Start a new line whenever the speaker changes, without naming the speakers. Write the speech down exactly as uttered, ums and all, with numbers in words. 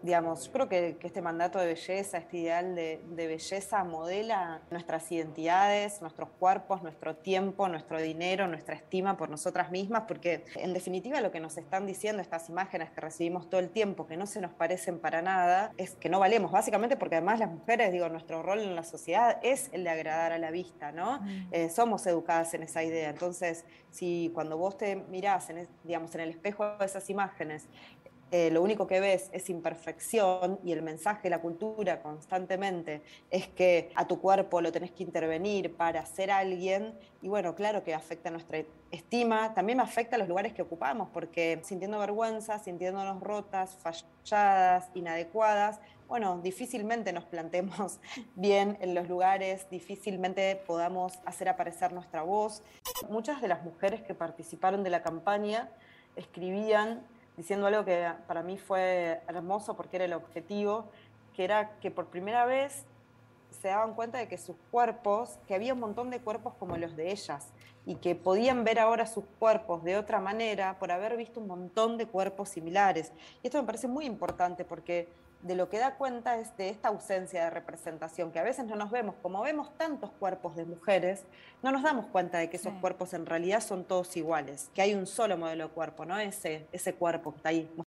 Digamos, yo creo que, que este mandato de belleza, este ideal de, de belleza modela nuestras identidades, nuestros cuerpos, nuestro tiempo, nuestro dinero, nuestra estima por nosotras mismas, porque en definitiva lo que nos están diciendo estas imágenes que recibimos todo el tiempo, que no se nos parecen para nada, es que no valemos, básicamente porque además las mujeres, digo, nuestro rol en la sociedad es el de agradar a la vista, ¿no?
Mm.
Eh, somos educadas en esa idea. Entonces, si cuando vos te mirás, en, digamos, en el espejo de esas imágenes, eh, lo único que ves es imperfección y el mensaje de la cultura constantemente es que a tu cuerpo lo tenés que intervenir para ser alguien, y bueno, claro que afecta nuestra estima, también me afecta a los lugares que ocupamos, porque sintiendo vergüenza, sintiéndonos rotas, falladas, inadecuadas, bueno, difícilmente nos plantemos bien en los lugares, difícilmente podamos hacer aparecer nuestra voz. Muchas de las mujeres que participaron de la campaña escribían diciendo algo que para mí fue hermoso porque era el objetivo, que era que por primera vez se daban cuenta de que sus cuerpos, que había un montón de cuerpos como los de ellas, y que podían ver ahora sus cuerpos de otra manera por haber visto un montón de cuerpos similares. Y esto me parece muy importante porque de lo que da cuenta es de esta ausencia de representación, que a veces no nos vemos, como vemos tantos cuerpos de mujeres, no nos damos cuenta de que esos
Sí.
cuerpos en realidad son todos iguales, que hay un solo modelo de cuerpo, ¿no? Ese, ese cuerpo que está ahí